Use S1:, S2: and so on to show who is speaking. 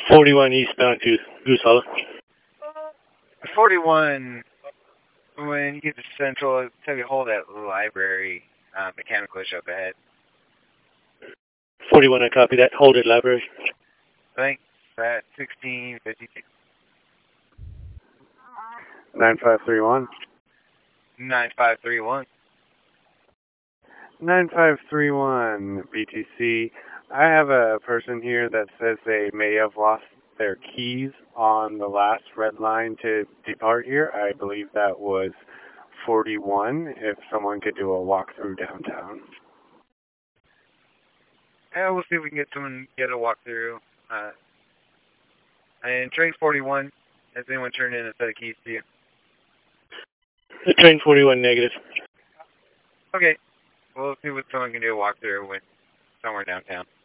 S1: 41 eastbound to Goose Hollow.
S2: 41, when you get to Central, take a hold at the library, mechanical issue up ahead.
S1: 41, I copy that. Hold at library.
S2: Thanks. At 1652.
S3: 9531.
S2: 9531.
S3: 9531 BTC. I have a person here that says they may have lost their keys on the last red line to depart here. I believe that was 41, if someone could do a walkthrough downtown.
S2: Yeah, we'll see if we can get someone to get a walkthrough. And train 41, has anyone turned in a set of keys to you?
S1: The train 41 negative.
S2: Okay. We'll see what someone can do a walkthrough with somewhere downtown.